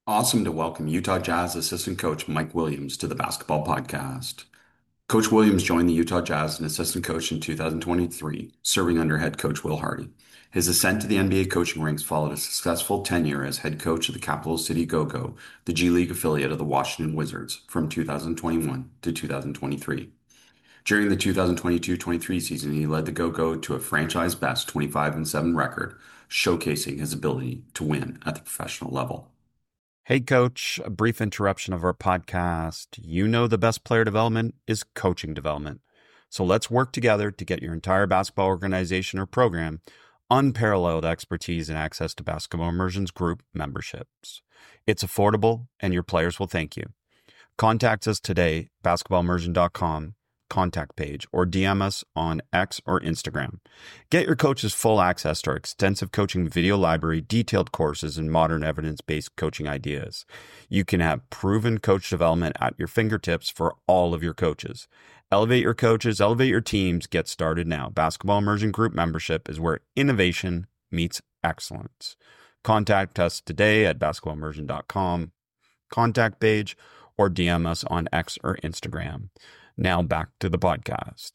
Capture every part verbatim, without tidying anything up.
Awesome to welcome Utah Jazz assistant coach Mike Williams to the Basketball Podcast. Coach Williams joined the Utah Jazz as an assistant coach in two thousand twenty-three, serving under head coach Will Hardy. His ascent to the N B A coaching ranks followed a successful tenure as head coach of the Capital City Go-Go, the G League affiliate of the Washington Wizards, from two thousand twenty-one to two thousand twenty-three. During the two thousand twenty-two twenty-three season, he led the Go-Go to a franchise best twenty-five and seven record, showcasing his ability to win at the professional level. Hey, coach, a brief interruption of our podcast. You know, the best player development is coaching development. So let's work together to get your entire basketball organization or program unparalleled expertise and access to Basketball Immersion's group memberships. It's affordable and your players will thank you. Contact us today, basketball immersion dot com contact page, or D M us on X or Instagram. Get your coaches full access to our extensive coaching video library, detailed courses, and modern evidence-based coaching ideas. You can have proven coach development at your fingertips for all of your coaches. Elevate your coaches, elevate your teams. Get started now. Basketball Immersion Group membership is where innovation meets excellence. Contact us today at basketball immersion dot com contact page, or D M us on X or Instagram. Now back to the podcast.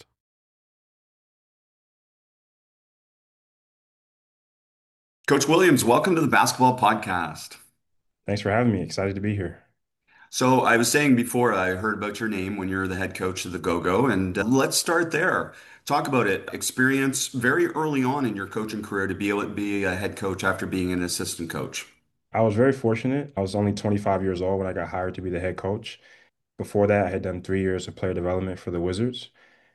Coach Williams, welcome to the Basketball Podcast. Thanks for having me. Excited to be here. So I was saying before I heard about your name when you're the head coach of the Go-Go, and uh, let's start there. Talk about it. Experience very early on in your coaching career to be able to be a head coach after being an assistant coach. I was very fortunate. I was only twenty-five years old when I got hired to be the head coach. Before that, I had done three years of player development for the Wizards,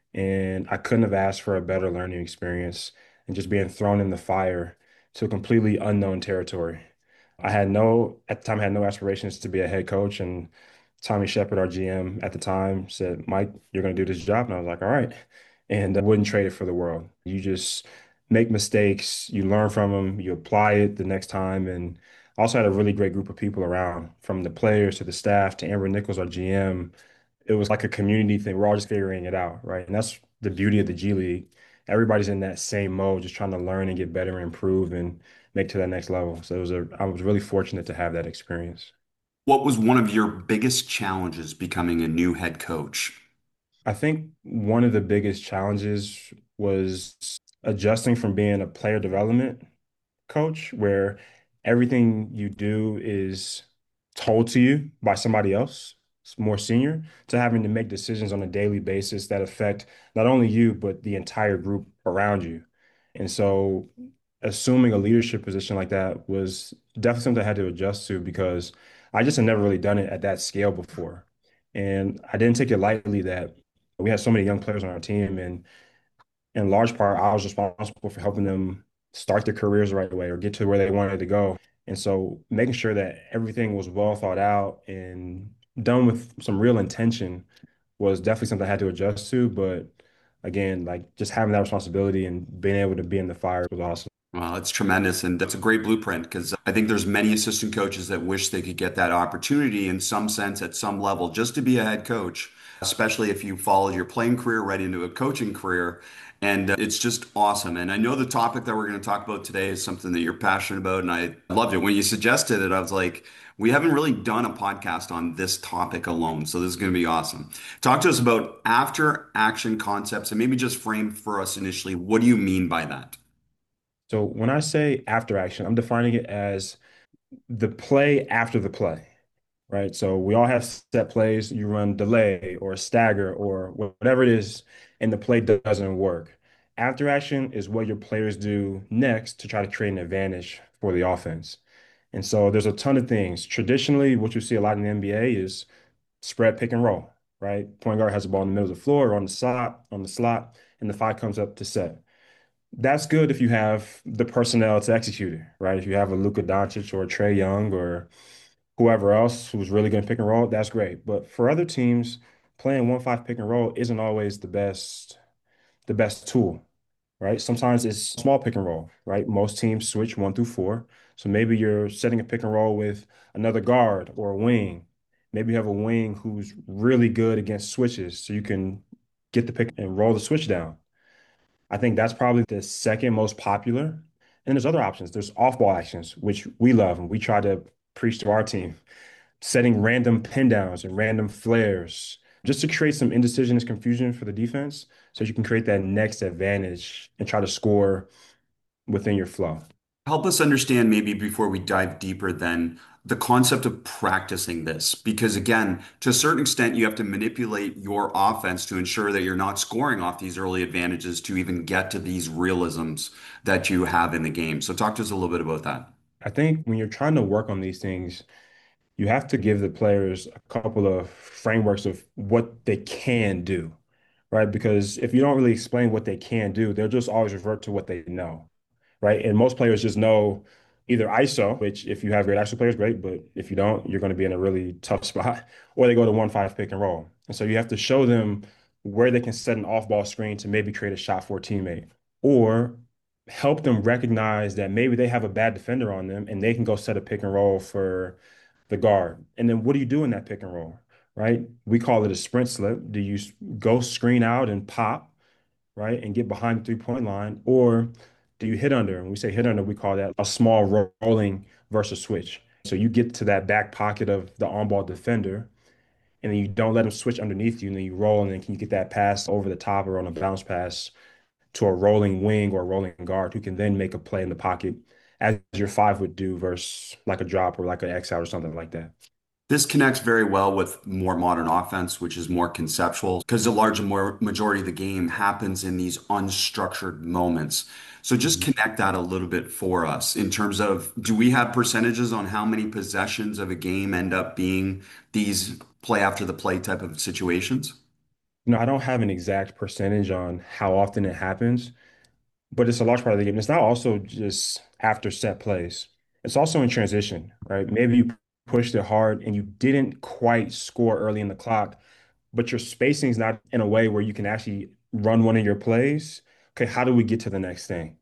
and I couldn't have asked for a better learning experience and just being thrown in the fire to a completely unknown territory. I had no, at the time, I had no aspirations to be a head coach, and Tommy Shepard, our G M at the time, said, "Mike, you're going to do this job." And I was like, "All right." And I wouldn't trade it for the world. You just make mistakes, you learn from them, you apply it the next time. And I also had a really great group of people around, from the players to the staff to Amber Nichols, our G M. It was like a community thing. We're all just figuring it out, right? And that's the beauty of the G League. Everybody's in that same mode, just trying to learn and get better and improve and make to that next level. So it was a, I was really fortunate to have that experience. What was one of your biggest challenges becoming a new head coach? I think one of the biggest challenges was adjusting from being a player development coach, where everything you do is told to you by somebody else, more senior, to having to make decisions on a daily basis that affect not only you, but the entire group around you. And so assuming a leadership position like that was definitely something I had to adjust to because I just had never really done it at that scale before. And I didn't take it lightly that we had so many young players on our team, and in large part, I was responsible for helping them start their careers the right way or get to where they wanted to go. And so making sure that everything was well thought out and done with some real intention was definitely something I had to adjust to. But again, like just having that responsibility and being able to be in the fire was awesome. Well, it's tremendous, and that's a great blueprint because I think there's many assistant coaches that wish they could get that opportunity in some sense at some level just to be a head coach, especially if you follow your playing career right into a coaching career. And uh, it's just awesome. And I know the topic that we're going to talk about today is something that you're passionate about, and I loved it. When you suggested it, I was like, we haven't really done a podcast on this topic alone, so this is going to be awesome. Talk to us about after action concepts and maybe just frame for us initially, what do you mean by that? So when I say after action, I'm defining it as the play after the play, right? So we all have set plays. You run delay or stagger or whatever it is, and the play doesn't work. After action is what your players do next to try to create an advantage for the offense. And so there's a ton of things. Traditionally, what you see a lot in the N B A is spread pick and roll, right? Point guard has the ball in the middle of the floor or on the slot, on the slot, and the five comes up to set. That's good if you have the personnel to execute it, right? If you have a Luka Doncic or a Trae Young or whoever else who's really going to pick and roll, that's great. But for other teams, playing one five pick and roll isn't always the best the best tool, right? Sometimes it's small pick and roll, right? Most teams switch one through four. So maybe you're setting a pick and roll with another guard or a wing. Maybe you have a wing who's really good against switches, so you can get the pick and roll the switch down. I think that's probably the second most popular. And there's other options. There's off-ball actions, which we love, and we try to preach to our team, setting random pin downs and random flares just to create some indecision and confusion for the defense so you can create that next advantage and try to score within your flow. Help us understand maybe before we dive deeper then the concept of practicing this. Because again, to a certain extent, you have to manipulate your offense to ensure that you're not scoring off these early advantages to even get to these realisms that you have in the game. So talk to us a little bit about that. I think when you're trying to work on these things, you have to give the players a couple of frameworks of what they can do, right? Because if you don't really explain what they can do, they'll just always revert to what they know, right? And most players just know either I S O, which if you have great I S O players, great, but if you don't, you're going to be in a really tough spot, or they go to one five pick and roll. And so you have to show them where they can set an off-ball screen to maybe create a shot for a teammate, or help them recognize that maybe they have a bad defender on them and they can go set a pick and roll for the guard. And then what do you do in that pick and roll, right? We call it a sprint slip. Do you go screen out and pop, right, and get behind the three-point line, or do you hit under? And we say hit under, we call that a small rolling versus switch. So you get to that back pocket of the on-ball defender, and then you don't let them switch underneath you, and then you roll, and then can you get that pass over the top or on a bounce pass to a rolling wing or a rolling guard who can then make a play in the pocket as your five would do versus like a drop or like an X out or something like that. This connects very well with more modern offense, which is more conceptual, because the large more majority of the game happens in these unstructured moments. So just Mhm. connect that a little bit for us in terms of, do we have percentages on how many possessions of a game end up being these play after the play type of situations? You know, I don't have an exact percentage on how often it happens, but it's a large part of the game. It's not also just after set plays. It's also in transition, right? Maybe you pushed it hard and you didn't quite score early in the clock, but your spacing is not in a way where you can actually run one of your plays. Okay, how do we get to the next thing?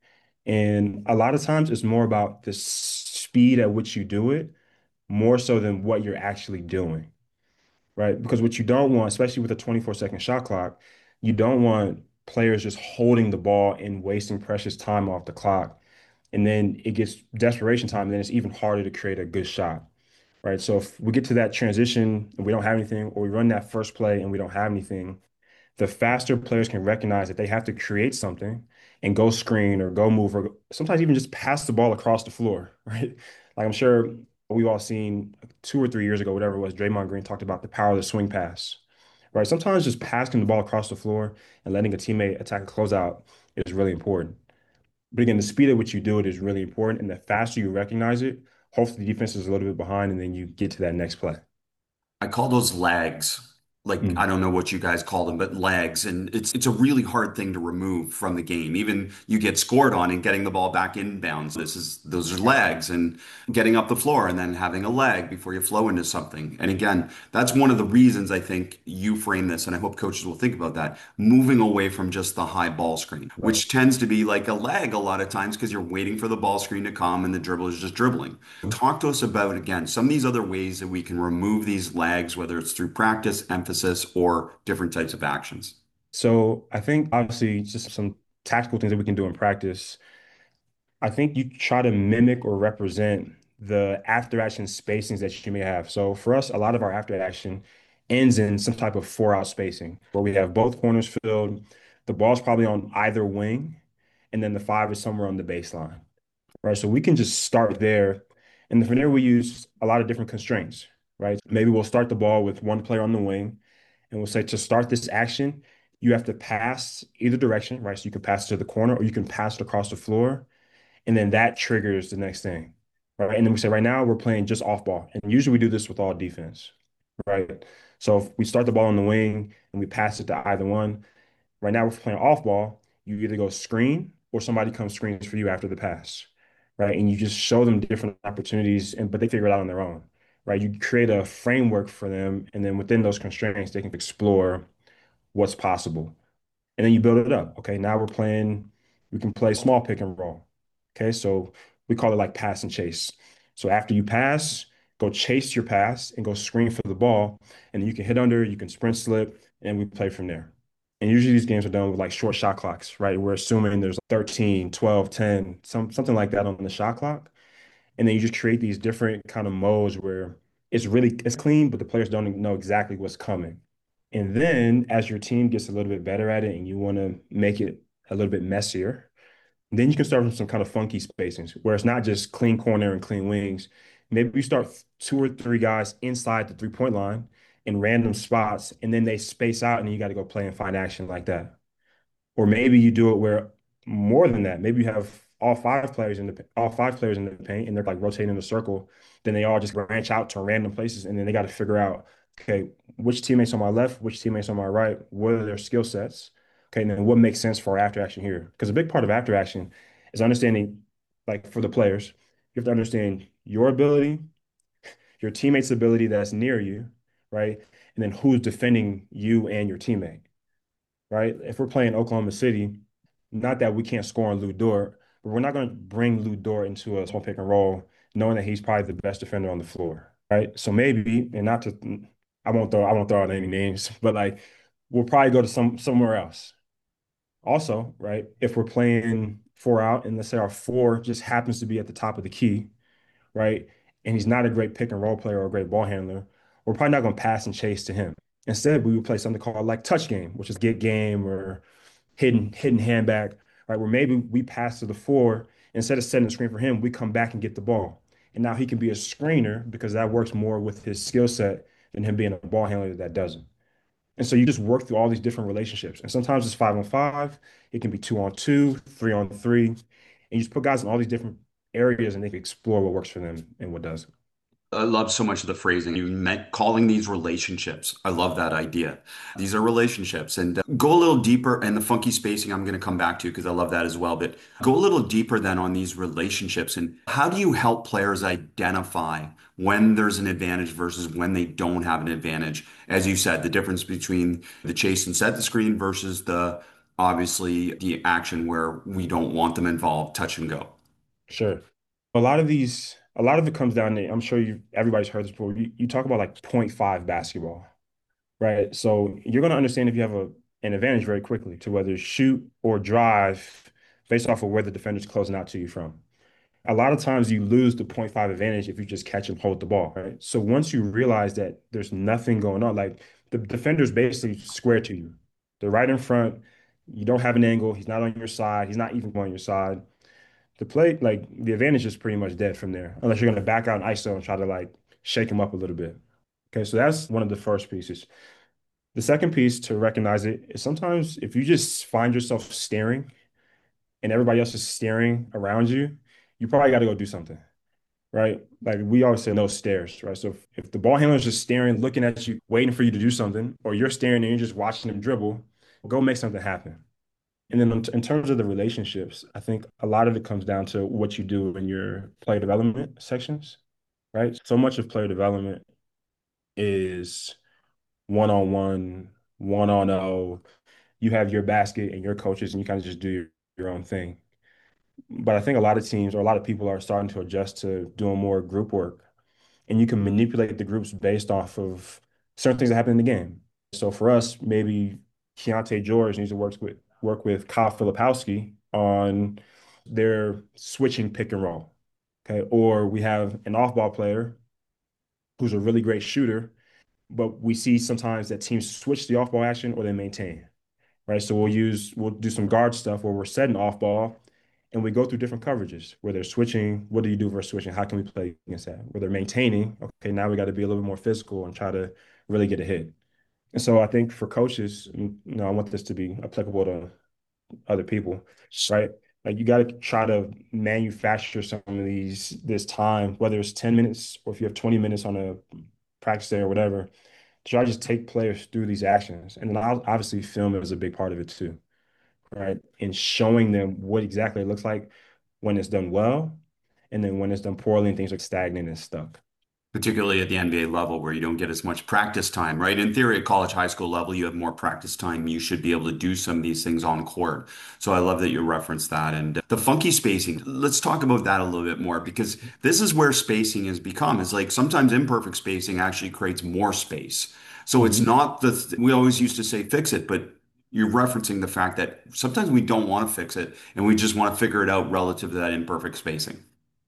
And a lot of times it's more about the s- speed at which you do it, more so than what you're actually doing, right? Because what you don't want, especially with a twenty-four second shot clock, you don't want players just holding the ball and wasting precious time off the clock. And then it gets desperation time, and then it's even harder to create a good shot, right? So if we get to that transition and we don't have anything, or we run that first play and we don't have anything, the faster players can recognize that they have to create something and go screen or go move or sometimes even just pass the ball across the floor, right? Like I'm sure we've all seen two or three years ago, whatever it was, Draymond Green talked about the power of the swing pass, right? Sometimes just passing the ball across the floor and letting a teammate attack a closeout is really important. But again, the speed at which you do it is really important. And the faster you recognize it, hopefully the defense is a little bit behind and then you get to that next play. I call those lags. Like, I Mm, don't know what you guys call them, but lags. And it's it's a really hard thing to remove from the game. Even you get scored on and getting the ball back inbounds. This is those are lags, and getting up the floor and then having a lag before you flow into something. And again, that's one of the reasons I think you frame this, and I hope coaches will think about that, moving away from just the high ball screen, right. which tends to be like a lag a lot of times because you're waiting for the ball screen to come and the dribbler is just dribbling. Talk to us about, again, some of these other ways that we can remove these lags, whether it's through practice, emphasis, or different types of actions. So I think obviously just some tactical things that we can do in practice. I think you try to mimic or represent the after action spacings that you may have. So for us, a lot of our after action ends in some type of four out spacing where we have both corners filled, the ball's probably on either wing, and then the five is somewhere on the baseline, right? So we can just start there. And then from there, we use a lot of different constraints, right? Maybe we'll start the ball with one player on the wing, and we'll say to start this action, you have to pass either direction, right? So you can pass it to the corner or you can pass it across the floor. And then that triggers the next thing, right? And then we say, right now we're playing just off ball. And usually we do this with all defense, right? So if we start the ball on the wing and we pass it to either one, right now we're playing off ball. You either go screen or somebody comes screens for you after the pass, right? And you just show them different opportunities, and but they figure it out on their own, right? You create a framework for them, and then within those constraints, they can explore what's possible. And then you build it up. Okay, now we're playing, we can play small pick and roll. Okay, so we call it like pass and chase. So after you pass, go chase your pass and go screen for the ball. And then you can hit under, you can sprint slip, and we play from there. And usually these games are done with like short shot clocks, right? We're assuming there's thirteen, twelve, ten, some, something like that on the shot clock. And then you just create these different kind of modes where it's really it's clean, but the players don't even know exactly what's coming. And then as your team gets a little bit better at it and you want to make it a little bit messier, then you can start with some kind of funky spacings where it's not just clean corner and clean wings. Maybe you start two or three guys inside the three-point line in random spots, and then they space out, and you got to go play and find action like that. Or maybe you do it where more than that. Maybe you have all five players in the all five players in the paint, and they're like rotating in a circle. Then they all just branch out to random places, and then they got to figure out, okay, which teammates on my left, which teammates on my right, what are their skill sets? Okay, and then what makes sense for after action here? Because a big part of after action is understanding, like for the players, you have to understand your ability, your teammate's ability that's near you, right? And then who's defending you and your teammate, right? If we're playing Oklahoma City, not that we can't score on Lou Dort, but we're not going to bring Lou Dort into a small pick and roll, knowing that he's probably the best defender on the floor, right? So maybe, and not to, I won't throw, I won't throw out any names, but like we'll probably go to some somewhere else. Also, right? If we're playing four out, and let's say our four just happens to be at the top of the key, right? And he's not a great pick and roll player or a great ball handler, we're probably not going to pass and chase to him. Instead, we would play something called like touch game, which is get game or hidden hidden hand back, right? Where maybe we pass to the four, instead of setting the screen for him, we come back and get the ball. And now he can be a screener because that works more with his skill set than him being a ball handler that doesn't. And so you just work through all these different relationships. And sometimes it's five on five, it can be two on two, three on three. And you just put guys in all these different areas and they can explore what works for them and what does. I love so much of the phrasing. You meant calling these relationships. I love that idea. These are relationships. And uh, go a little deeper. And the funky spacing, I'm going to come back to because I love that as well. But go a little deeper then on these relationships. And how do you help players identify when there's an advantage versus when they don't have an advantage? As you said, the difference between the chase and set the screen versus the obviously the action where we don't want them involved, touch and go. Sure. A lot of these, a lot of it comes down to, I'm sure you everybody's heard this before. You, you talk about like point five basketball, right? So you're going to understand if you have a an advantage very quickly to whether shoot or drive based off of where the defender's closing out to you from. A lot of times you lose the point five advantage if you just catch and hold the ball, right? So once you realize that there's nothing going on, like the defender's basically square to you. They're right in front. You don't have an angle. He's not on your side. He's not even on your side. The play, like the advantage is pretty much dead from there, unless you're going to back out an I S O and try to like shake him up a little bit. Okay, so that's one of the first pieces. The second piece to recognize it is sometimes if you just find yourself staring and everybody else is staring around you, you probably got to go do something, right? Like we always say, no stares, right? So if, if the ball handler is just staring, looking at you, waiting for you to do something, or you're staring and you're just watching them dribble, go make something happen. And then in in terms of the relationships, I think a lot of it comes down to what you do in your player development sections, right? So much of player development is one-on-one, one-on-oh. You have your basket and your coaches, and you kind of just do your, your own thing. But I think a lot of teams or a lot of people are starting to adjust to doing more group work, and you can manipulate the groups based off of certain things that happen in the game. So for us, maybe Keontae George needs to work with work with Kyle Filipowski on their switching pick and roll. Okay. Or we have an off-ball player who's a really great shooter, but we see sometimes that teams switch the off-ball action or they maintain. Right. So we'll use we'll do some guard stuff where we're setting off ball and we go through different coverages where they're switching. What do you do versus switching? How can we play against that? Where they're maintaining, okay, now we got to be a little bit more physical and try to really get a hit. And so I think for coaches, you know, I want this to be applicable to other people, right? Like you got to try to manufacture some of these this time, whether it's ten minutes or if you have twenty minutes on a practice day or whatever, try to just take players through these actions. And then obviously film is a big part of it too, right? And showing them what exactly it looks like when it's done well, and then when it's done poorly and things are stagnant and stuck. Particularly at the N B A level where you don't get as much practice time, right? In theory, at college, high school level, you have more practice time. You should be able to do some of these things on court. So I love that you referenced that. And the funky spacing, let's talk about that a little bit more because this is where spacing has become. It's like sometimes imperfect spacing actually creates more space. So it's Mhm. not the, th- we always used to say fix it, but you're referencing the fact that sometimes we don't want to fix it and we just want to figure it out relative to that imperfect spacing.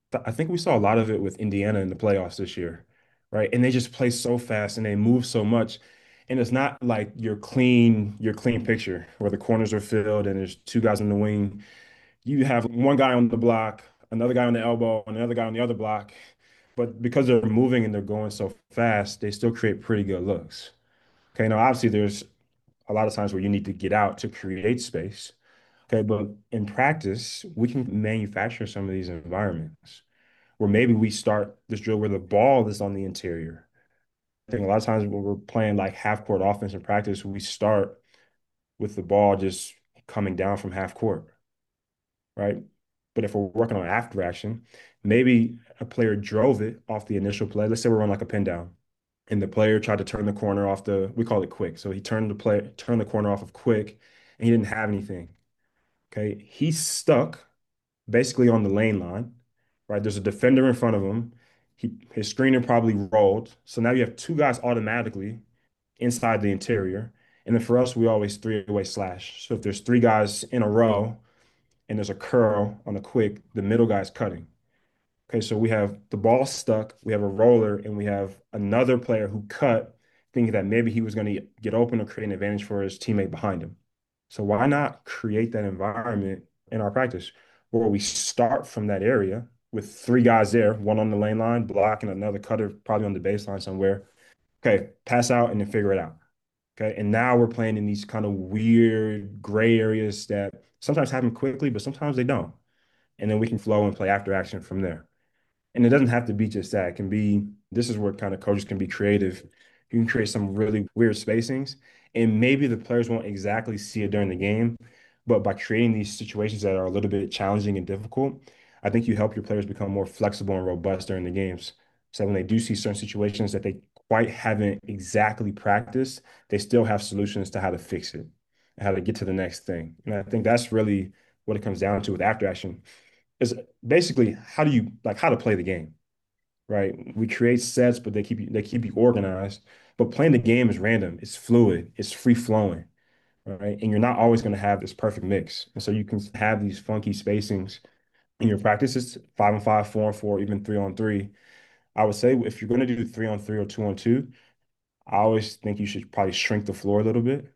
I think we saw a lot of it with Indiana in the playoffs this year, right? And they just play so fast and they move so much. And it's not like your clean, your clean picture where the corners are filled and there's two guys on the wing. You have one guy on the block, another guy on the elbow, and another guy on the other block. But because they're moving and they're going so fast, they still create pretty good looks. Okay, now obviously there's a lot of times where you need to get out to create space. Okay, but in practice, we can manufacture some of these environments where maybe we start this drill where the ball is on the interior. I think a lot of times when we're playing like half court offense in practice, we start with the ball just coming down from half court, right? But if we're working on after action, maybe a player drove it off the initial play. Let's say we're on like a pin down, and the player tried to turn the corner off the, we call it quick. So he turned the play, turned the corner off of quick, and he didn't have anything. Okay. He's stuck basically on the lane line, right? There's a defender in front of him. He his screener probably rolled. So now you have two guys automatically inside the interior. And then for us, we always three-way slash. So if there's three guys in a row and there's a curl on the quick, the middle guy's cutting. Okay, so we have the ball stuck, we have a roller, and we have another player who cut, thinking that maybe he was going to get open or create an advantage for his teammate behind him. So why not create that environment in our practice where we start from that area with three guys there, one on the lane line, block, and another cutter probably on the baseline somewhere. Okay, pass out and then figure it out. Okay, and now we're playing in these kind of weird gray areas that sometimes happen quickly, but sometimes they don't. And then we can flow and play after action from there. And it doesn't have to be just that. It can be, this is where kind of coaches can be creative. You can create some really weird spacings, and maybe the players won't exactly see it during the game, but by creating these situations that are a little bit challenging and difficult, I think you help your players become more flexible and robust during the games. So when they do see certain situations that they quite haven't exactly practiced, they still have solutions to how to fix it and how to get to the next thing. And I think that's really what it comes down to with after action is basically how do you like how to play the game, right? We create sets, but they keep you they keep you organized. But playing the game is random, it's fluid, it's free flowing, right? And you're not always going to have this perfect mix. And so you can have these funky spacings in your practices, five on five, four on four, even three on three. I would say if you're going to do three on three or two on two, I always think you should probably shrink the floor a little bit,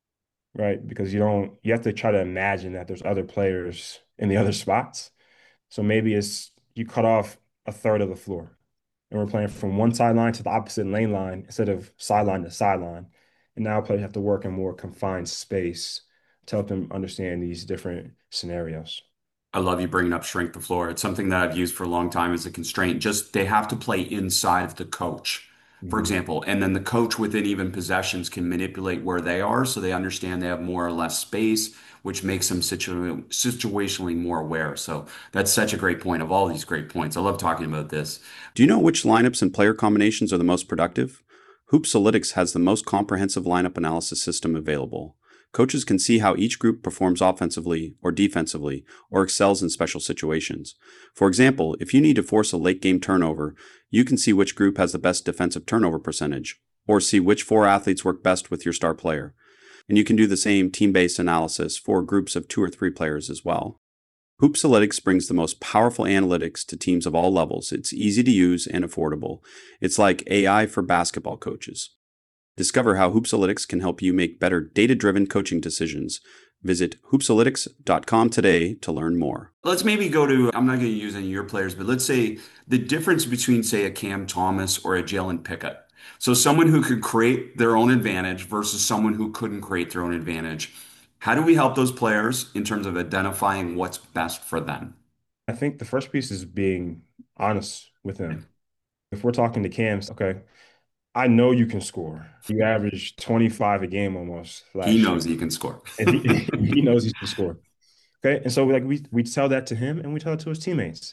right? Because you don't you have to try to imagine that there's other players in the other spots. So maybe it's you cut off a third of the floor and we're playing from one sideline to the opposite lane line instead of sideline to sideline. And now players have to work in more confined space to help them understand these different scenarios. I love you bringing up shrink the floor. It's something that I've used for a long time as a constraint. Just they have to play inside of the coach, for Mhm. example, and then the coach within even possessions can manipulate where they are so they understand they have more or less space, which makes them situ situationally more aware. So that's such a great point of all these great points. I love talking about this. Do you know which lineups and player combinations are the most productive? Hoopsalytics has the most comprehensive lineup analysis system available. Coaches can see how each group performs offensively or defensively or excels in special situations. For example, if you need to force a late game turnover, you can see which group has the best defensive turnover percentage, or see which four athletes work best with your star player. And you can do the same team-based analysis for groups of two or three players as well. Hoopsalytics brings the most powerful analytics to teams of all levels. It's easy to use and affordable. It's like A I for basketball coaches. Discover how Hoopsalytics can help you make better data-driven coaching decisions. Visit hoopsalytics dot com today to learn more. Let's maybe go to, I'm not going to use any of your players, but let's say the difference between, say, a Cam Thomas or a Jalen Pickett. So someone who could create their own advantage versus someone who couldn't create their own advantage. How do we help those players in terms of identifying what's best for them? I think the first piece is being honest with them. If we're talking to Cams, okay, I know you can score. You averaged twenty-five a game almost He last year, knows he can score. and he, he knows he can score. Okay. And so like we we tell that to him and we tell it to his teammates.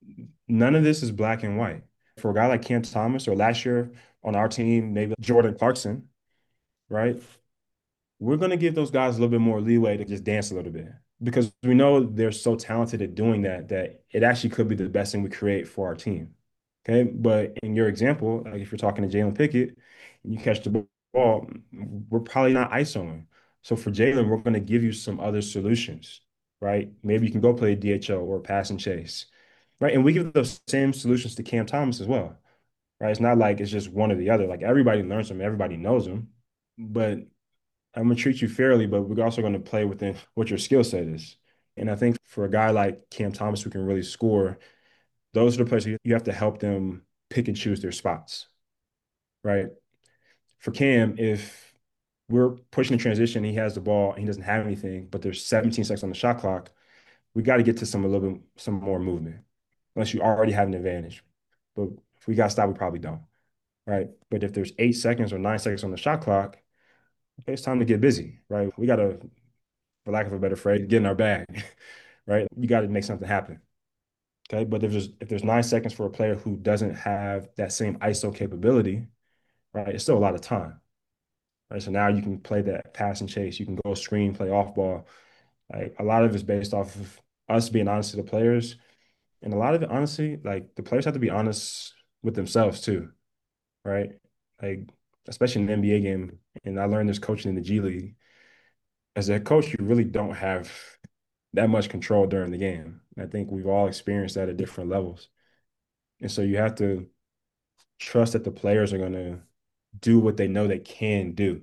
None of this is black and white. For a guy like Cam Thomas or last year on our team, maybe Jordan Clarkson, right? We're going to give those guys a little bit more leeway to just dance a little bit because we know they're so talented at doing that that it actually could be the best thing we create for our team. Okay. But in your example, like if you're talking to Jalen Pickett and you catch the ball, we're probably not ISOing. So for Jalen, we're going to give you some other solutions, right? Maybe you can go play D H O or pass and chase. right? And we give those same solutions to Cam Thomas as well, right? It's not like it's just one or the other. Like everybody learns them, everybody knows them, but I'm gonna treat you fairly, but we're also going to play within what your skill set is. And I think for a guy like Cam Thomas who can really score, those are the players you you have to help them pick and choose their spots, right? For Cam, if we're pushing the transition, he has the ball, and he doesn't have anything, but there's seventeen seconds on the shot clock. We got to get to some a little bit some more movement, unless you already have an advantage. But if we got to stop, we probably don't, right? But if there's eight seconds or nine seconds on the shot clock, okay, it's time to get busy, right? We got to, for lack of a better phrase, get in our bag, right? You got to make something happen. Okay. But if there's if there's nine seconds for a player who doesn't have that same I S O capability, right, it's still a lot of time. Right. So now you can play that pass and chase, you can go screen, play off ball. Like a lot of it's based off of us being honest to the players. And a lot of it, honestly, like the players have to be honest with themselves too, right? Like, especially in the N B A game. And I learned this coaching in the G League. As a coach, you really don't have that much control during the game. I think we've all experienced that at different levels. And so you have to trust that the players are going to do what they know they can do.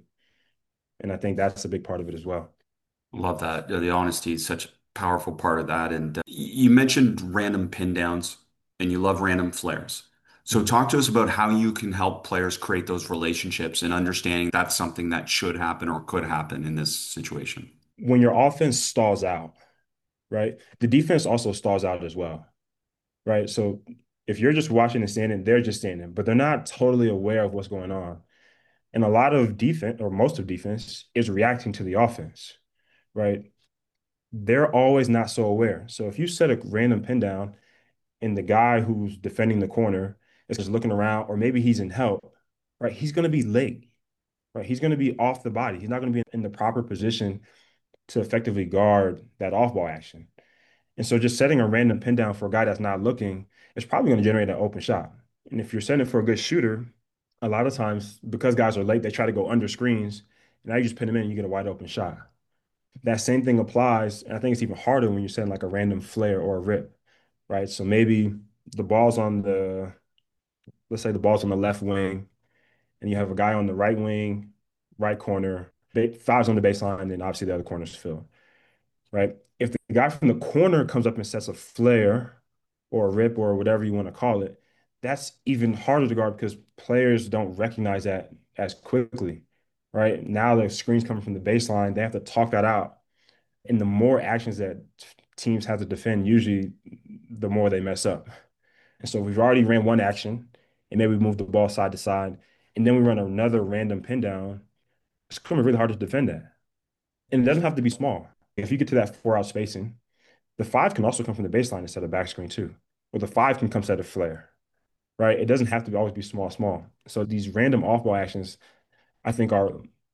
And I think that's a big part of it as well. Love that. The honesty is such a powerful part of that. And uh, you mentioned random pin downs and you love random flares. So Mhm. talk to us about how you can help players create those relationships and understanding that's something that should happen or could happen in this situation. When your offense stalls out, right, the defense also stalls out as well, right? So if you're just watching and standing, they're just standing, but they're not totally aware of what's going on. And a lot of defense, or most of defense, is reacting to the offense, right? They're always not so aware. So if you set a random pin down and the guy who's defending the corner is just looking around, or maybe he's in help, right? He's going to be late, right? He's going to be off the body. He's not going to be in the proper position to effectively guard that off ball action. And so just setting a random pin down for a guy that's not looking is probably going to generate an open shot. And if you're setting for a good shooter, a lot of times because guys are late, they try to go under screens. And now you just pin them in and you get a wide open shot. That same thing applies. And I think it's even harder when you're setting like a random flare or a rip, right? So maybe the ball's on the, let's say the ball's on the left wing, and you have a guy on the right wing, right corner, five's on the baseline, then obviously the other corner's filled, right? If the guy from the corner comes up and sets a flare or a rip or whatever you want to call it, that's even harder to guard because players don't recognize that as quickly, right? Now the screen's coming from the baseline, they have to talk that out. And the more actions that teams have to defend, usually the more they mess up. And so we've already ran one action, and maybe we move the ball side to side, and then we run another random pin down. It's going to be really hard to defend that. And it doesn't have to be small. If you get to that four out spacing, the five can also come from the baseline instead of back screen too. Or the five can come set a flare, right? It doesn't have to be, always be small, small. So these random off-ball actions, I think, are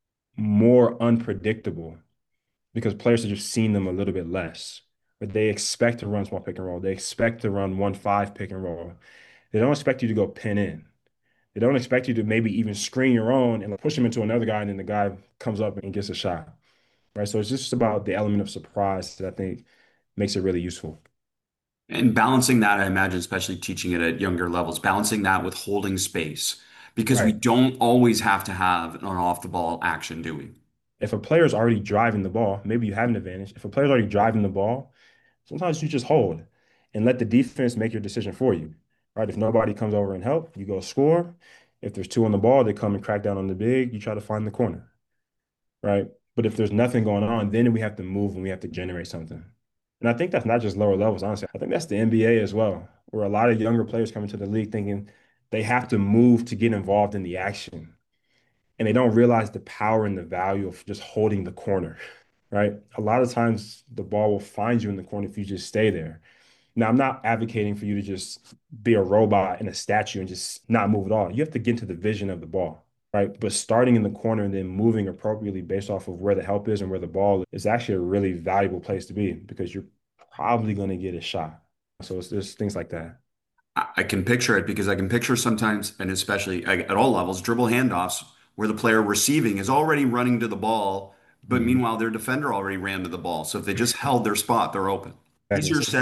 more unpredictable because players are just seeing them a little bit less. But they expect to run small pick and roll. They expect to run one five pick and roll. They don't expect you to go pin in. They don't expect you to maybe even screen your own and push him into another guy, and then the guy comes up and gets a shot, right? So it's just about the element of surprise that I think makes it really useful. And balancing that, I imagine, especially teaching it at younger levels, balancing that with holding space because we Right. don't always have to have an off the ball action, do we? If a player's already driving the ball, maybe you have an advantage. If a player's already driving the ball, sometimes you just hold and let the defense make your decision for you, right? If nobody comes over and help, you go score. If there's two on the ball, they come and crack down on the big, you try to find the corner, right? But if there's nothing going on, then we have to move and we have to generate something. And I think that's not just lower levels, honestly. I think that's the N B A as well, where a lot of younger players come into the league thinking they have to move to get involved in the action. And they don't realize the power and the value of just holding the corner, right? A lot of times the ball will find you in the corner if you just stay there. Now, I'm not advocating for you to just be a robot and a statue and just not move at all. You have to get into the vision of the ball, right? But starting in the corner and then moving appropriately based off of where the help is and where the ball is actually a really valuable place to be because you're probably going to get a shot. So it's just things like that. I I can picture it because I can picture sometimes, and especially at all levels, dribble handoffs where the player receiving is already running to the ball, but Mhm. meanwhile their defender already ran to the ball. So if they just held their spot, they're open. Exactly. Easier So said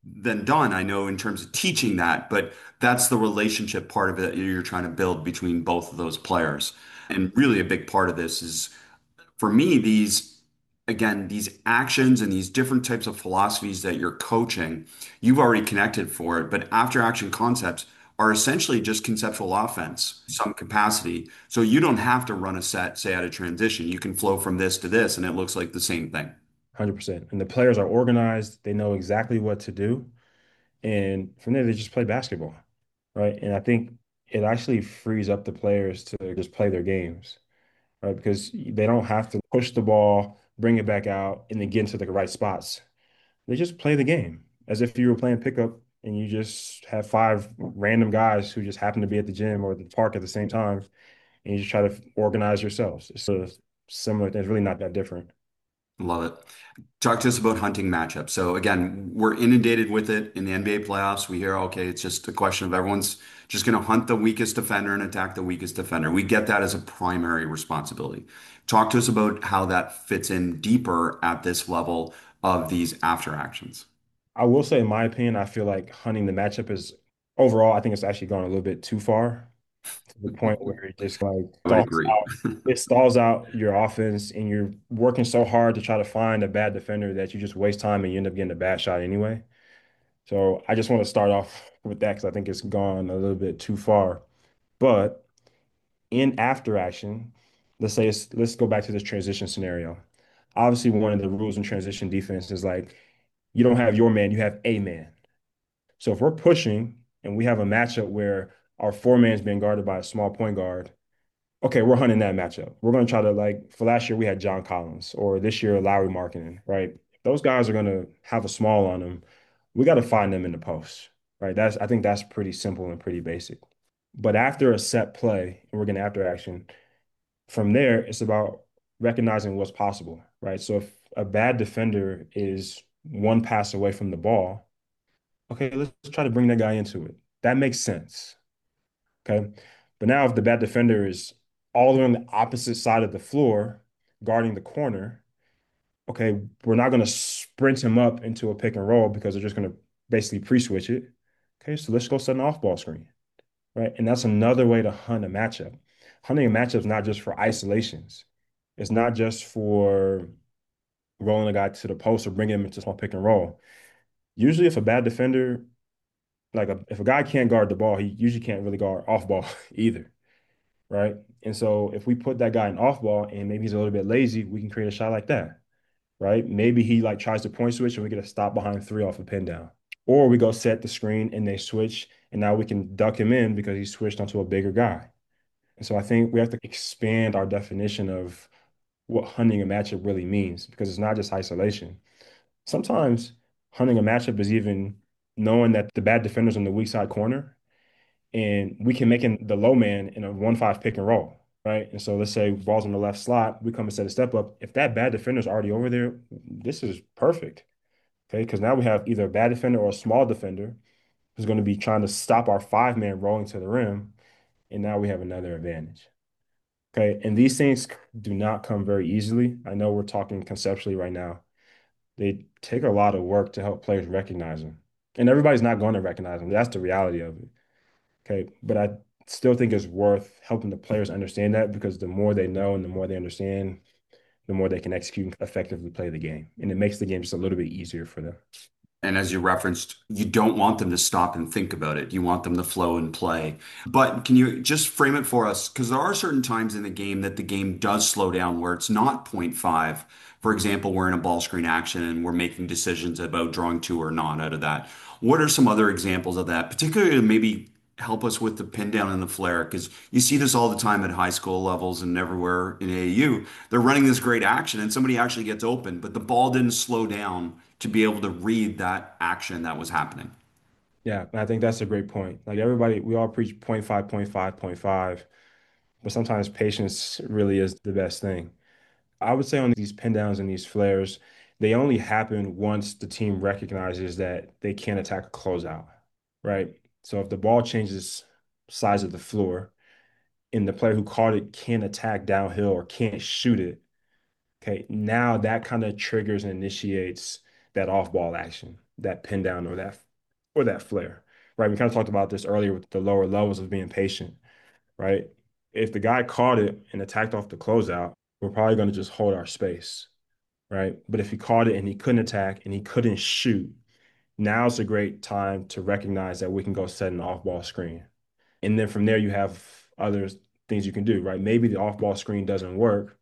than done, I know, in terms of teaching that, but that's the relationship part of it that you're trying to build between both of those players. And really a big part of this is for me, these, again, these actions and these different types of philosophies that you're coaching, you've already connected for it, but after action concepts are essentially just conceptual offense, some capacity. So you don't have to run a set, say, at a transition. You can flow from this to this, and it looks like the same thing. one hundred percent. And the players are organized, they know exactly what to do. And from there, they just play basketball, right? And I think it actually frees up the players to just play their games, right? Because they don't have to push the ball, bring it back out, and then get into the right spots. They just play the game as if you were playing pickup and you just have five random guys who just happen to be at the gym or the park at the same time, and you just try to organize yourselves. It's sort of similar. It's really not that different. Love it. Talk to us about hunting matchups. So again, we're inundated with it in the N B A playoffs. We hear, okay, it's just a question of everyone's just going to hunt the weakest defender and attack the weakest defender. We get that as a primary responsibility. Talk to us about how that fits in deeper at this level of these after actions. I will say, in my opinion, I feel like hunting the matchup is overall, I think it's actually gone a little bit too far to the point where it just like I would stalls agree. out. It stalls out your offense, and you're working so hard to try to find a bad defender that you just waste time and you end up getting a bad shot anyway. So I just want to start off with that because I think it's gone a little bit too far. But in after action, let's say it's, let's go back to this transition scenario. Obviously, one of the rules in transition defense is like you don't have your man, you have a man. So if we're pushing and we have a matchup where our four man is being guarded by a small point guard, okay, we're hunting that matchup. We're going to try to like for last year we had John Collins or this year Lowry Markkinen, right? If those guys are going to have a small on them, we got to find them in the post, right? That's I think that's pretty simple and pretty basic. But after a set play, and we're getting after action, from there it's about recognizing what's possible, right? So if a bad defender is one pass away from the ball, okay, let's try to bring that guy into it. That makes sense. Okay. But now if the bad defender is all the way on the opposite side of the floor guarding the corner, okay, we're not going to sprint him up into a pick and roll because they're just going to basically pre-switch it. Okay, so let's go set an off-ball screen, right? And that's another way to hunt a matchup. Hunting a matchup is not just for isolations. It's not just for rolling a guy to the post or bringing him into small pick and roll. Usually, if a bad defender like a, if a guy can't guard the ball, he usually can't really guard off ball either, right? And so if we put that guy in off ball and maybe he's a little bit lazy, we can create a shot like that, right? Maybe he like tries to point switch and we get a stop behind three off a pin down. Or we go set the screen and they switch and now we can duck him in because he switched onto a bigger guy. And so I think we have to expand our definition of what hunting a matchup really means because it's not just isolation. Sometimes hunting a matchup is even knowing that the bad defender's on the weak side corner and we can make in the low man in a one five pick and roll, right? And so let's say ball's in the left slot, we come and set a step up. If that bad defender's already over there, this is perfect, okay? Because now we have either a bad defender or a small defender who's going to be trying to stop our five man rolling to the rim, and now we have another advantage. Okay, and these things do not come very easily. I know we're talking conceptually right now. They take a lot of work to help players recognize them. And everybody's not going to recognize them. That's the reality of it. Okay. But I still think it's worth helping the players understand that because the more they know and the more they understand, the more they can execute and effectively play the game. And it makes the game just a little bit easier for them. And as you referenced, you don't want them to stop and think about it. You want them to flow and play. But can you just frame it for us? Because there are certain times in the game that the game does slow down where it's not point five. For example, we're in a ball screen action and we're making decisions about drawing two or not out of that. What are some other examples of that? Particularly to maybe help us with the pin down and the flare, because you see this all the time at high school levels and everywhere in A A U. They're running this great action and somebody actually gets open, but the ball didn't slow down to be able to read that action that was happening. Yeah, and I think that's a great point. Like everybody, we all preach point five, point five, point five, but sometimes patience really is the best thing. I would say on these pin downs and these flares, they only happen once the team recognizes that they can't attack a closeout, right? So if the ball changes size of the floor and the player who caught it can't attack downhill or can't shoot it, okay, now that kind of triggers and initiates that off ball action. that pin down or that or that flare, right? We kind of talked about this earlier with the lower levels of being patient, right? If the guy caught it and attacked off the closeout, we're probably going to just hold our space, right? But if he caught it and he couldn't attack and he couldn't shoot, now's a great time to recognize that we can go set an off-ball screen. And then from there, you have other things you can do, right? Maybe the off-ball screen doesn't work,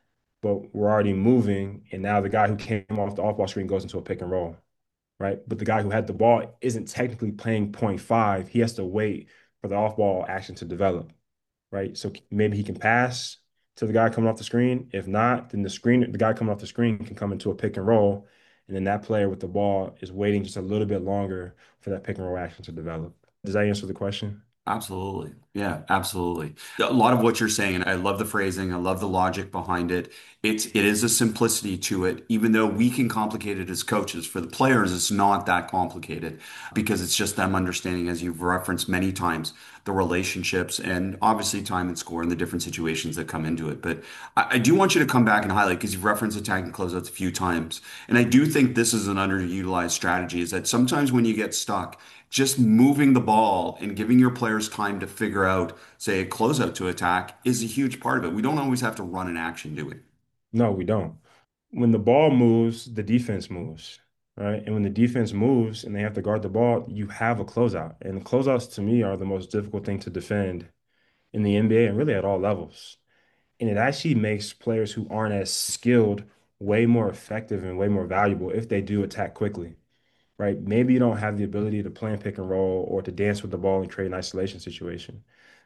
but we're already moving. And now the guy who came off the off-ball screen goes into a pick and roll, right? But the guy who had the ball isn't technically playing point five. He has to wait for the off-ball action to develop, right? So maybe he can pass to the guy coming off the screen. If not, then the screen, the guy coming off the screen can come into a pick and roll. And then that player with the ball is waiting just a little bit longer for that pick and roll action to develop. Does that answer the question? Absolutely. Yeah, absolutely. A lot of what you're saying, and I love the phrasing, I love the logic behind it. It's it is a simplicity to it, even though we can complicate it as coaches. For the players, it's not that complicated because it's just them understanding, as you've referenced many times, the relationships and obviously time and score and the different situations that come into it. But I, I do want you to come back and highlight because you've referenced attack and closeouts a few times. And I do think this is an underutilized strategy, is that sometimes when you get stuck, just moving the ball and giving your players time to figure out, say, a closeout to attack is a huge part of it. We don't always have to run an action, do we? No, we don't. When the ball moves, the defense moves, right? And when the defense moves and they have to guard the ball, you have a closeout. And closeouts to me are the most difficult thing to defend in the N B A and really at all levels. And it actually makes players who aren't as skilled way more effective and way more valuable if they do attack quickly, right? Maybe you don't have the ability to play in pick and roll or to dance with the ball and create an isolation situation,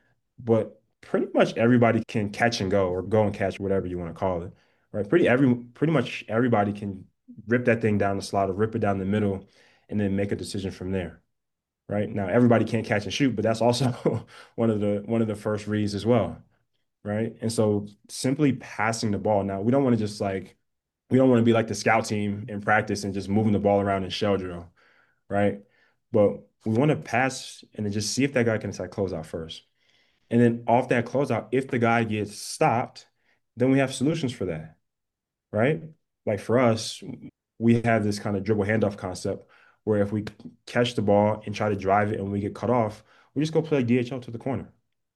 but pretty much everybody can catch and go or go and catch, whatever you want to call it, right? Pretty every pretty much everybody can rip that thing down the slot or rip it down the middle and then make a decision from there, right? Now everybody can't catch and shoot, but that's also one of the one of the first reads as well, right? And so simply passing the ball. Now we don't want to just like we don't want to be like the scout team in practice and just moving the ball around in shell drill, right? But we want to pass and then just see if that guy can attack closeout first. And then off that closeout, if the guy gets stopped, then we have solutions for that, right? Like for us, we have this kind of dribble handoff concept where if we catch the ball and try to drive it and we get cut off, we just go play D H L to the corner.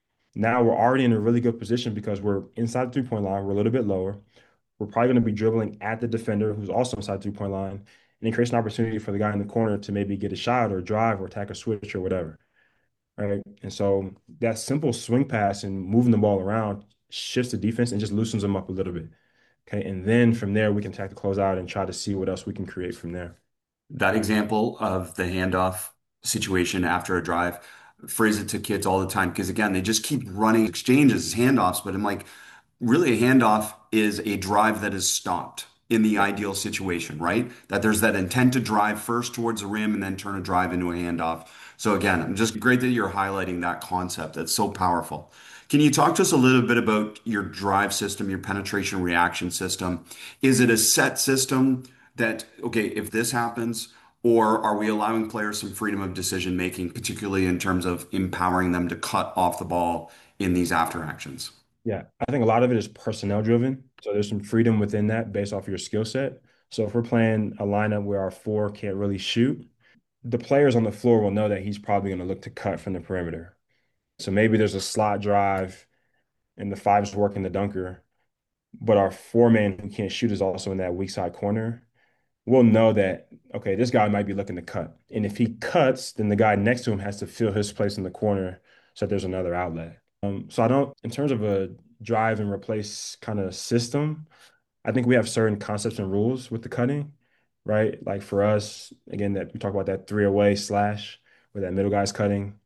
Now we're already in a really good position because we're inside the three-point line. We're a little bit lower. We're probably going to be dribbling at the defender who's also inside the three-point line. And it creates an opportunity for the guy in the corner to maybe get a shot or drive or attack a switch or whatever. Right. And so that simple swing pass and moving the ball around shifts the defense and just loosens them up a little bit. Okay. And then from there, we can attack the closeout and try to see what else we can create from there. That example of the handoff situation after a drive, phrase it to kids all the time because again, they just keep running exchanges, handoffs, but I'm like, really a handoff is a drive that is stopped in the ideal situation, right? That there's that intent to drive first towards the rim and then turn a drive into a handoff. So again, I'm just great that you're highlighting that concept. That's so powerful. Can you talk to us a little bit about your drive system, your penetration reaction system? Is it a set system that, okay, if this happens, or are we allowing players some freedom of decision making, particularly in terms of empowering them to cut off the ball in these after actions? Yeah. I think a lot of it is personnel driven. So there's some freedom within that based off your skill set. So if we're playing a lineup where our four can't really shoot, the players on the floor will know that he's probably going to look to cut from the perimeter. So maybe there's a slot drive and the five is working the dunker, but our four man who can't shoot is also in that weak side corner. We'll know that, okay, this guy might be looking to cut. And if he cuts, then the guy next to him has to fill his place in the corner so that there's another outlet. Um, so I don't, in terms of a drive and replace kind of system, I think we have certain concepts and rules with the cutting, right? Like for us, again, that we talk about that three away slash where that middle guy's cutting.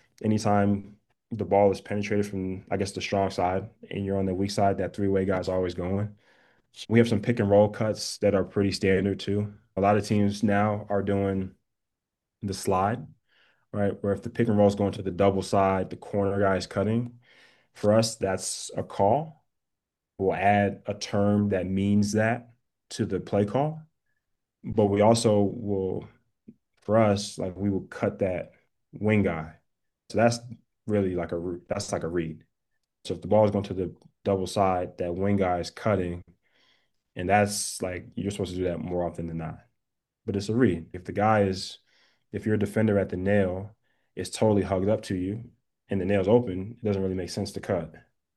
Anytime the ball is penetrated from, I guess, the strong side and you're on the weak side, that three-way guy's always going. We have some pick and roll cuts that are pretty standard too. A lot of teams now are doing the slide, right? Where if the pick and roll is going to the double side, the corner guy is cutting. For us, that's a call. We'll add a term that means that to the play call. But we also will, for us, like we will cut that wing guy. So that's really like a that's like a read. So if the ball is going to the double side, that wing guy is cutting, and that's like you're supposed to do that more often than not. but it's a read. If the guy is, if your defender at the nail is totally hugged up to you and the nail's open, it doesn't really make sense to cut,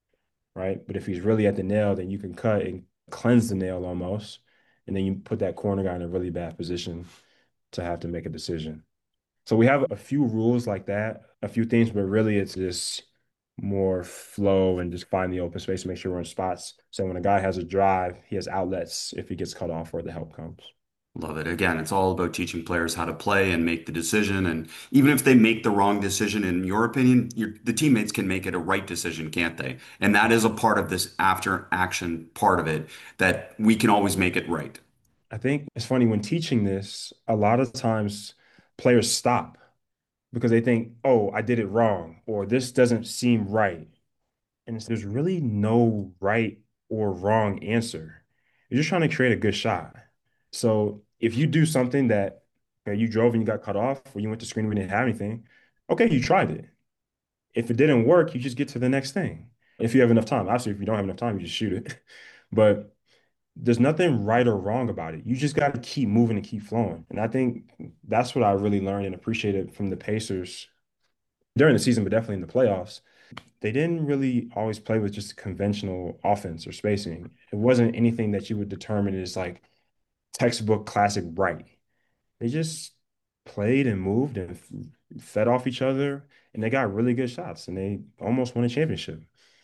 right? But if he's really at the nail, then you can cut and cleanse the nail almost. And then you put that corner guy in a really bad position to have to make a decision. So we have a few rules like that, a few things, but really it's just more flow and just find the open space to make sure we're in spots. So when a guy has a drive, he has outlets if he gets cut off or the help comes. Love it. Again, it's all about teaching players how to play and make the decision. And even if they make the wrong decision, in your opinion, your, the teammates can make it a right decision, can't they? And that is a part of this after action part of it that we can always make it right. I think it's funny when teaching this, a lot of times players stop because they think, oh, I did it wrong, or this doesn't seem right. And it's- there's really no right or wrong answer. You're just trying to create a good shot. So if you do something that okay, you drove and you got cut off, or you went to screen and we didn't have anything, okay, you tried it. If it didn't work, you just get to the next thing. If you have enough time. Obviously, if you don't have enough time, you just shoot it. But there's nothing right or wrong about it. You just got to keep moving and keep flowing. And I think that's what I really learned and appreciated from the Pacers during the season, but definitely in the playoffs. They didn't really always play with just conventional offense or spacing. It wasn't anything that you would determine is like textbook classic right. They just played and moved and f- fed off each other, and they got really good shots, and they almost won a championship.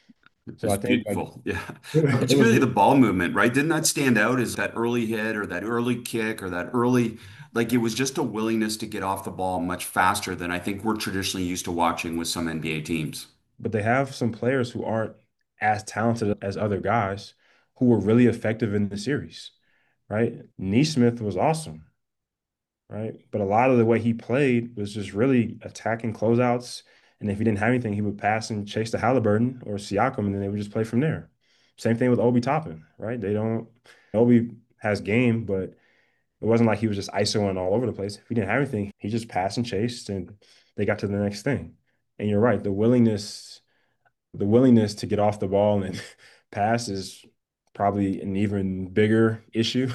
So It's I think like beautiful. Yeah. it was Particularly the ball movement, right? Didn't that stand out as that early hit or that early kick or that early, like it was just a willingness to get off the ball much faster than I think we're traditionally used to watching with some N B A teams. but they have some players who aren't as talented as other guys who were really effective in the series, right? Neesmith was awesome, right? But a lot of the way he played was just really attacking closeouts. And if he didn't have anything, he would pass and chase to Halliburton or Siakam, and then they would just play from there. Same thing with Obi Toppin, right? They don't, Obi has game, but it wasn't like he was just ISOing all over the place. If he didn't have anything, he just passed and chased, and they got to the next thing. And you're right, the willingness the willingness to get off the ball and pass is probably an even bigger issue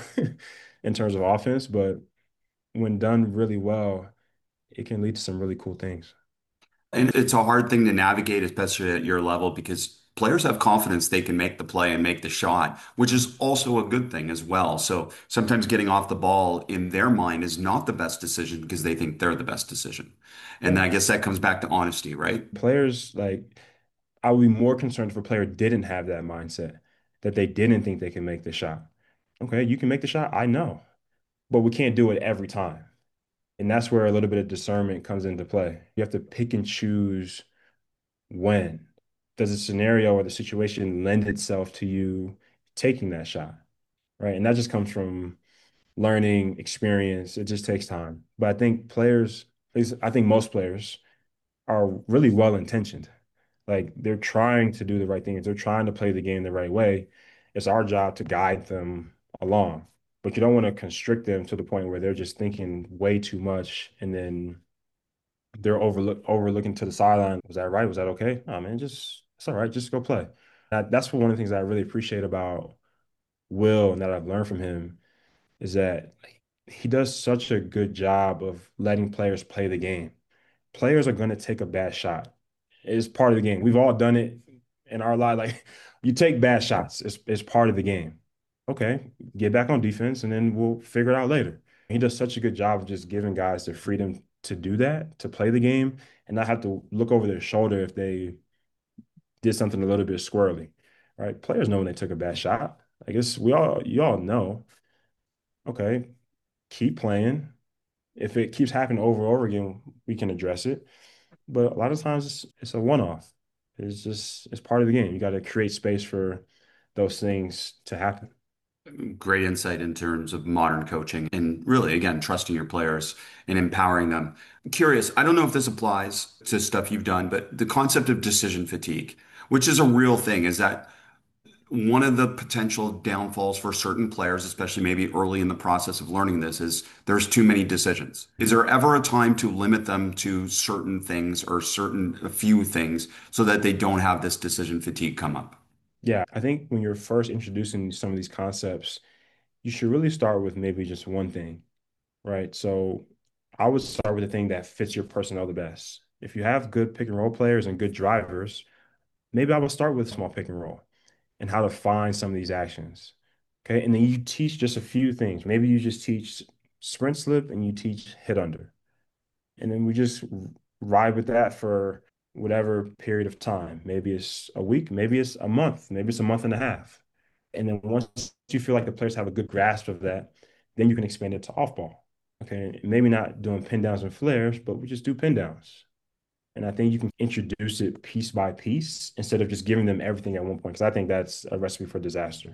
in terms of offense. But when done really well, it can lead to some really cool things. And it's a hard thing to navigate, especially at your level, because players have confidence they can make the play and make the shot, which is also a good thing as well. So sometimes getting off the ball in their mind is not the best decision because they think they're the best decision. And Yeah. I guess that comes back to honesty, right? Players like I would be more concerned if a player didn't have that mindset, that they didn't think they can make the shot. Okay, you can make the shot, I know, but we can't do it every time. And that's where a little bit of discernment comes into play. You have to pick and choose when. Does the scenario or the situation lend itself to you taking that shot? Right. And that just comes from learning, experience. It just takes time. But I think players, at least I think most players are really well intentioned. Like they're trying to do the right things. They're trying to play the game the right way. It's our job to guide them along. But you don't want to constrict them to the point where they're just thinking way too much and then they're overlook overlooking to the sideline. Was that right? Was that okay? Oh man, just it's all right. Just go play. That, that's one of the things that I really appreciate about Will and that I've learned from him is that he does such a good job of letting players play the game. Players are going to take a bad shot. It's part of the game. We've all done it in our life. Like you take bad shots. It's it's part of the game. Okay, get back on defense and then we'll figure it out later. He does such a good job of just giving guys the freedom to do that, to play the game, and not have to look over their shoulder if they did something a little bit squirrely. Right? Players know when they took a bad shot. I guess we all you all know. Okay, keep playing. If it keeps happening over and over again, we can address it. But a lot of times it's, it's a one-off. It's just it's part of the game. You got to create space for those things to happen. Great insight in terms of modern coaching and really, again, trusting your players and empowering them. I'm curious, I don't know if this applies to stuff you've done, but the concept of decision fatigue, which is a real thing, is that one of the potential downfalls for certain players, especially maybe early in the process of learning this, is there's too many decisions. Is there ever a time to limit them to certain things or certain a few things so that they don't have this decision fatigue come up? Yeah, I think when you're first introducing some of these concepts, you should really start with maybe just one thing. right? So I would start with the thing that fits your personnel the best. If you have good pick and roll players and good drivers, maybe I would start with small pick and roll and how to find some of these actions. Okay. And then you teach just a few things. Maybe you just teach sprint slip and you teach hit under. And then we just ride with that for whatever period of time. Maybe it's a week, maybe it's a month, maybe it's a month and a half. And then once you feel like the players have a good grasp of that, then you can expand it to off ball. Okay. Maybe not doing pin downs and flares, but we just do pin downs. And I think you can introduce it piece by piece instead of just giving them everything at one point, because I think that's a recipe for disaster.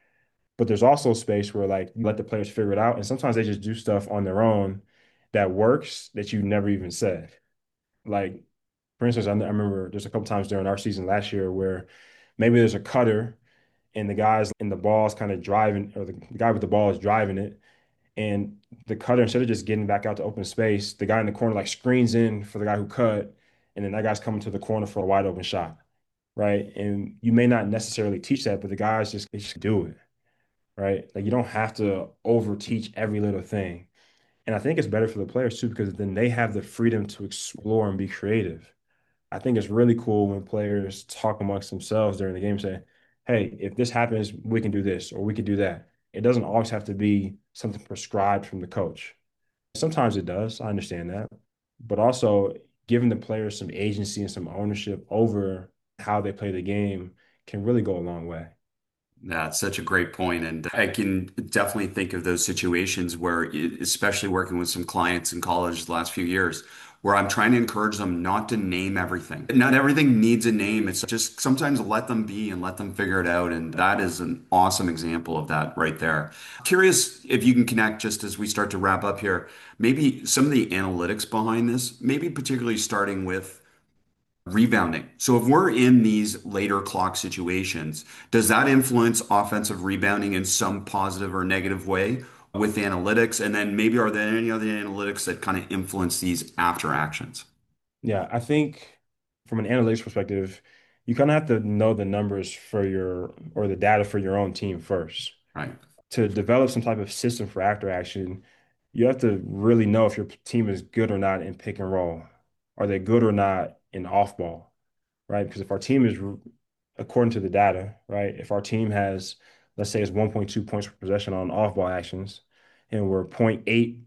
But there's also space where like you let the players figure it out. And sometimes they just do stuff on their own that works that you never even said. Like, for instance, I, I remember there's a couple times during our season last year where maybe there's a cutter and the guys in the ball is kind of driving, or the, the guy with the ball is driving it. And the cutter, instead of just getting back out to open space, the guy in the corner like screens in for the guy who cut, and then that guy's coming to the corner for a wide open shot, right? And you may not necessarily teach that, but the guys just, they just do it, right? Like you don't have to over teach every little thing. And I think it's better for the players too, because then they have the freedom to explore and be creative. I think it's really cool when players talk amongst themselves during the game, say, hey, if this happens, we can do this or we could do that. It doesn't always have to be something prescribed from the coach. Sometimes it does. I understand that. But also giving the players some agency and some ownership over how they play the game can really go a long way. That's such a great point. And I can definitely think of those situations where, especially working with some clients in college the last few years, where I'm trying to encourage them not to name everything. Not everything needs a name. It's just sometimes let them be and let them figure it out. And that is an awesome example of that right there. Curious if you can connect just as we start to wrap up here, maybe some of the analytics behind this, maybe particularly starting with rebounding. So if we're in these later clock situations, does that influence offensive rebounding in some positive or negative way with analytics? And then maybe are there any other analytics that kind of influence these after actions? Yeah, I think from an analytics perspective, you kind of have to know the numbers for your or the data for your own team first. Right. To develop some type of system for after action, you have to really know if your team is good or not in pick and roll. Are they good or not in off ball, right? Because if our team is, according to the data, right, if our team has, let's say it's one point two points per possession on off ball actions, and we're zero point eight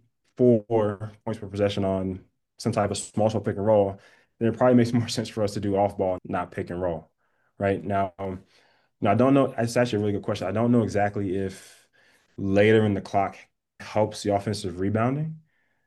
four points per possession on some type of small shell pick and roll, then it probably makes more sense for us to do off ball, not pick and roll, right? Now, um, now I don't know. It's actually a really good question. I don't know exactly if later in the clock helps the offensive rebounding.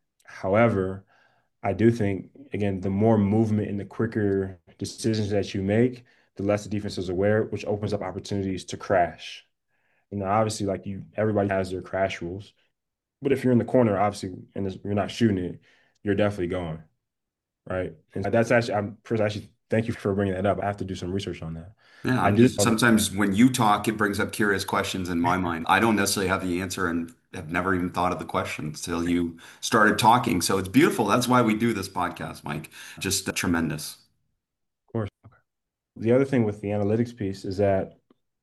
However, I do think, again, the more movement and the quicker decisions that you make, the less the defense is aware, which opens up opportunities to crash. You know, obviously, like you, everybody has their crash rules. But if you're in the corner, obviously, and you're not shooting it, you're definitely going, right? And that's actually, I'm Chris, actually, thank you for bringing that up. I have to do some research on that. Yeah, I I'm do just know that. sometimes when you talk, it brings up curious questions in my mind. I don't necessarily have the answer and have never even thought of the question until you started talking. So it's beautiful. That's why we do this podcast, Mike. Just uh, tremendous. Of course. The other thing with the analytics piece is that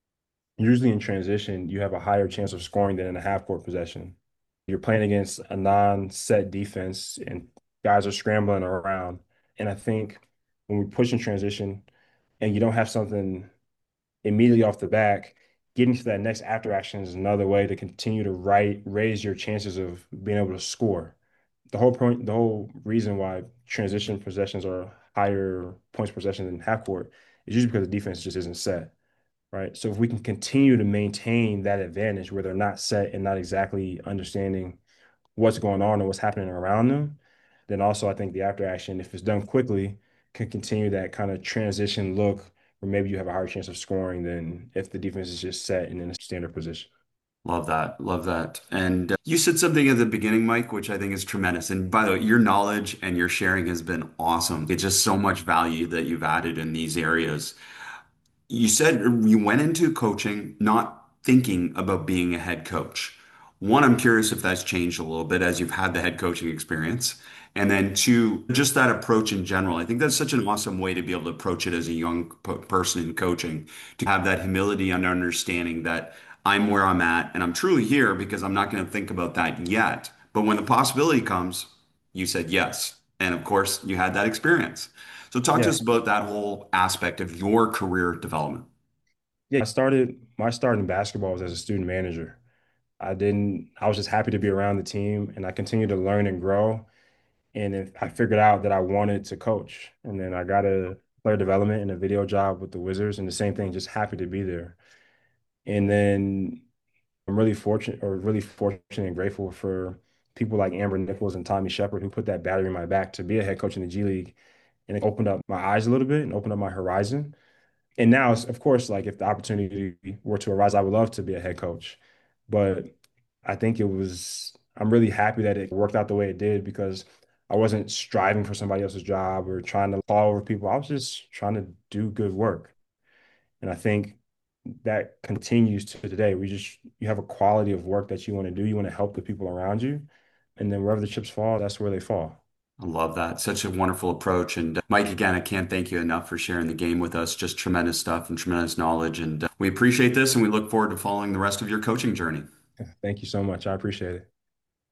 usually in transition, you have a higher chance of scoring than in a half court possession. You're playing against a non-set defense and guys are scrambling around. And I think when we push in transition and you don't have something immediately off the back, getting to that next after action is another way to continue to right, raise your chances of being able to score. The whole point, the whole reason why transition possessions are higher points per possession than half court is usually because the defense just isn't set, right? So if we can continue to maintain that advantage where they're not set and not exactly understanding what's going on and what's happening around them, then also I think the after action, if it's done quickly, can continue that kind of transition look where maybe you have a higher chance of scoring than if the defense is just set and in a standard position. Love that. Love that. And uh, you said something at the beginning, Mike, which I think is tremendous. And by the way, your knowledge and your sharing has been awesome. It's just so much value that you've added in these areas. You said you went into coaching not thinking about being a head coach. One, I'm curious if that's changed a little bit as you've had the head coaching experience. And then two, just that approach in general. I think that's such an awesome way to be able to approach it as a young po- person in coaching, to have that humility and understanding that I'm where I'm at and I'm truly here because I'm not going to think about that yet. But when the possibility comes, you said yes. And of course, you had that experience. So talk to Yeah. us about that whole aspect of your career development. Yeah. I started my start in basketball was as a student manager. I didn't, I was just happy to be around the team and I continued to learn and grow. And if I figured out that I wanted to coach. And then I got a player development and a video job with the Wizards and the same thing, just happy to be there. And then I'm really fortunate or really fortunate and grateful for people like Amber Nichols and Tommy Shepard who put that battery in my back to be a head coach in the G League. And it opened up my eyes a little bit and opened up my horizon. And now, of course, like if the opportunity were to arise, I would love to be a head coach. But I think it was, I'm really happy that it worked out the way it did because I wasn't striving for somebody else's job or trying to fall over people. I was just trying to do good work. And I think that continues to today. We just, you have a quality of work that you want to do. You want to help the people around you. And then wherever the chips fall, that's where they fall. I love that. Such a wonderful approach. And uh, Mike, again, I can't thank you enough for sharing the game with us. Just tremendous stuff and tremendous knowledge. And uh, we appreciate this and we look forward to following the rest of your coaching journey. Thank you so much. I appreciate it.